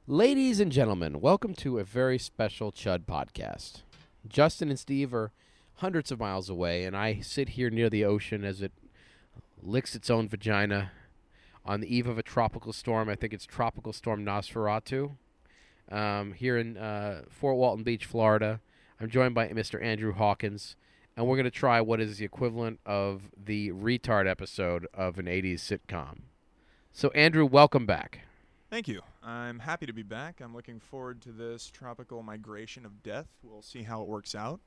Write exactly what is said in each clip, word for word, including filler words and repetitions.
Ladies and gentlemen, welcome to a very special Chud podcast. Justin and Steve are hundreds of miles away, and I sit here near the ocean as it licks its own vagina on the eve of a tropical storm. I think it's Tropical Storm Nosferatu um, here in uh, Fort Walton Beach, Florida. I'm joined by Mister Andrew Hawkins, and we're going to try what is the equivalent of the retard episode of an eighties sitcom. So, Andrew, welcome back. Thank you. I'm happy to be back. I'm looking forward to this tropical migration of death. We'll see how it works out.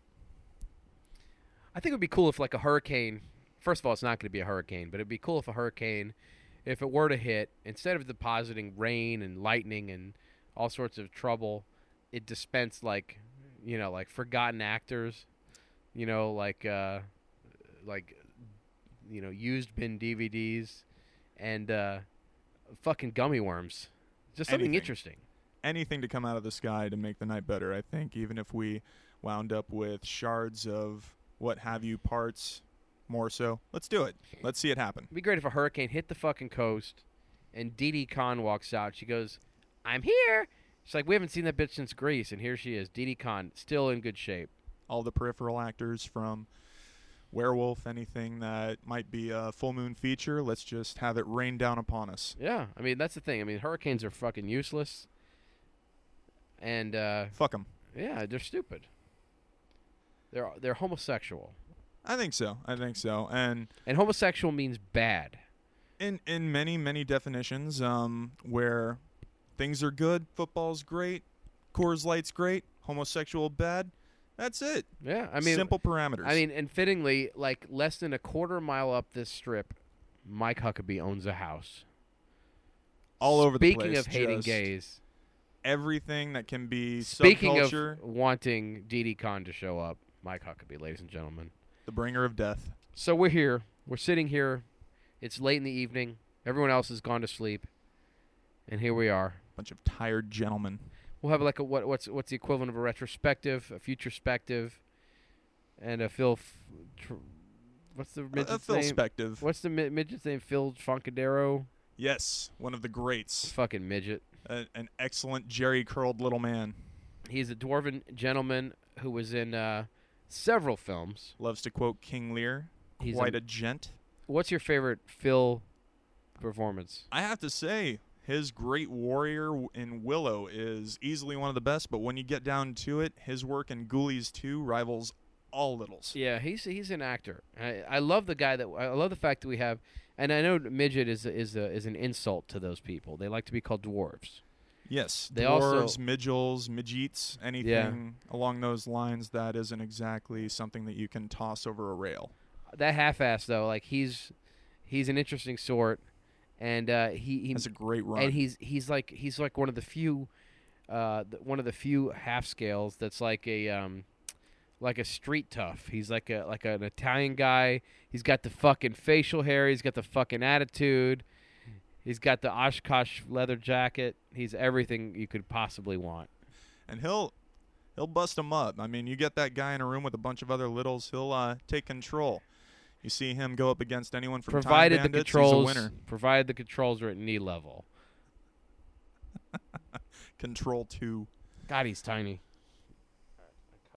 I think it would be cool if, like, a hurricane, first of all, it's not going to be a hurricane, but it would be cool if a hurricane, if it were to hit, instead of depositing rain and lightning and all sorts of trouble, it dispensed, like, you know, like forgotten actors, you know, like, uh, like, you know, used bin D V Ds and uh, fucking gummy worms. Just something Anything. interesting. Anything to come out of the sky to make the night better, I think, even if we wound up with shards of what have you parts more so. Let's do it. Let's see it happen. It'd be great if a hurricane hit the fucking coast and Didi Khan walks out. She goes, "I'm here." She's like, "We haven't seen that bitch since Grease," and here she is, Didi Khan, still in good shape. All the peripheral actors from Werewolf, anything that might be a full moon feature, let's just have it rain down upon us. Yeah, I mean, that's the thing. I mean, hurricanes are fucking useless. And, uh... Fuck them. yeah, they're stupid. They're they're homosexual. I think so. I think so. And And homosexual means bad. in in many, many definitions, um, where things are good, football's great, Coors Light's great, homosexual bad, that's it. Yeah, I mean... Simple parameters. I mean, and fittingly, like, less than a quarter mile up this strip, Mike Huckabee owns a house. all over the place. Speaking of hating just gays... everything that can be Speaking subculture, of wanting Didi Khan to show up, Mike Huckabee, ladies and gentlemen. the bringer of death. So we're here. We're sitting here. It's late in the evening. Everyone else has gone to sleep. And here we are. Bunch of tired gentlemen. We'll have like a what? What's what's the equivalent of a retrospective, a futurespective, and a Phil. F- tr- what's the A, a midget's name? Philspective. What's the mi- midget's name? Phil Funkadero. Yes, one of the greats. Fucking midget. A, an excellent Jerry curled little man. He's a dwarven gentleman who was in uh, several films. Loves to quote King Lear. He's Quite a- a gent. What's your favorite Phil performance? I have to say, his great warrior w- in Willow is easily one of the best, but when you get down to it, his work in Ghoulies two rivals all littles. Yeah, he's he's an actor. I, I love the guy that I love the fact that we have, and I know midget is a, is a, is an insult to those people. They like to be called dwarves. Yes, They dwarves, also- midgels, midgeets, anything along those lines that isn't exactly something that you can toss over a rail. That half-ass though, like he's he's an interesting sort, and uh, he, he That's a great run. and he's he's like he's like one of the few, uh, th- one of the few half scales that's like a um, like a street tough. He's like a like an Italian guy. He's got the fucking facial hair. He's got the fucking attitude. He's got the Oshkosh leather jacket. He's everything you could possibly want. and he'll he'll bust them up. I mean, you get that guy in a room with a bunch of other littles, he'll uh, take control. You see him go up against anyone from Provided Time the Bandits, controls, he's a winner. provided the controls are at knee level. Control two. God, he's tiny.